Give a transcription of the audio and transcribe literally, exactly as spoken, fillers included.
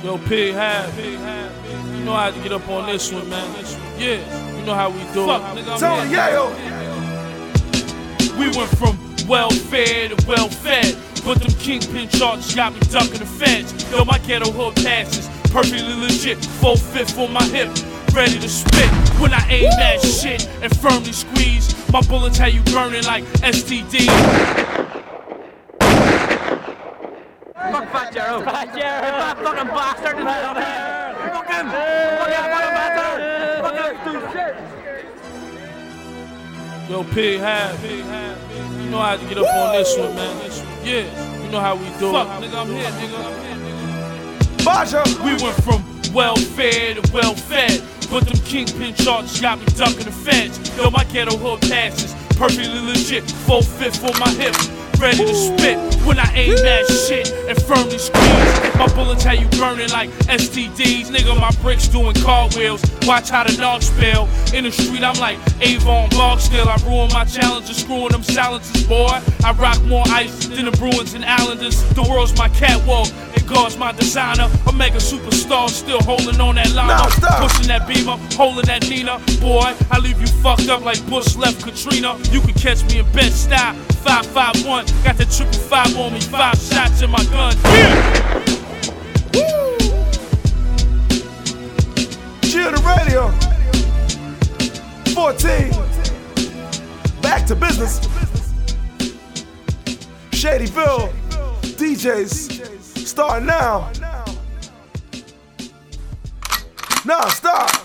Yo, Pig Half, you know how to get up on this one, man. Yeah, you know how we do Fuck, it. nigga, Tony Yayo. We went from welfare to well-fed, but them kingpin charges got me ducking the feds. Yo, my ghetto hood passes, perfectly legit, full fifth on my hip, ready to spit. When I aim that shit and firmly squeeze, my bullets have you burning like S T D. Fuck Fat Jero. Fat Jero. That fucking bastard. Fuck him. Fuck him. Fuck him bastard. Fuck him. Yo, Pig Half, you know how to get up on this one, man. Yeah, you know how we do Fuck, it. nigga, I'm here, nigga. I'm here, nigga. Baja. We went from welfare to well-fed, but them kingpin charges got me ducking the feds. Yo, my ghetto hood passes, perfectly legit, full fifth on my hip, ready to spit. When I aim that shit and firmly squeeze, my bullets have you burning like S T Ds. Nigga, my bricks doing cartwheels, watch how the dogs spill. In the street, I'm like Avon Barksdale. I ruin my challenges, screwing them silencers, boy. I rock more ice than the Bruins and Islanders. The world's my catwalk, and God's my designer. A mega superstar, still holding on that line. Now stop. Pushing that beamer, holding that Nina. Boy, I leave you fucked up like Bush left Katrina. You can catch me in bed style, five five one. Got that triple five on me, five shots in my gun. Yeah! Chill the radio. fourteen. Back to business. Shadyville. D Js. Start now. Nah, stop.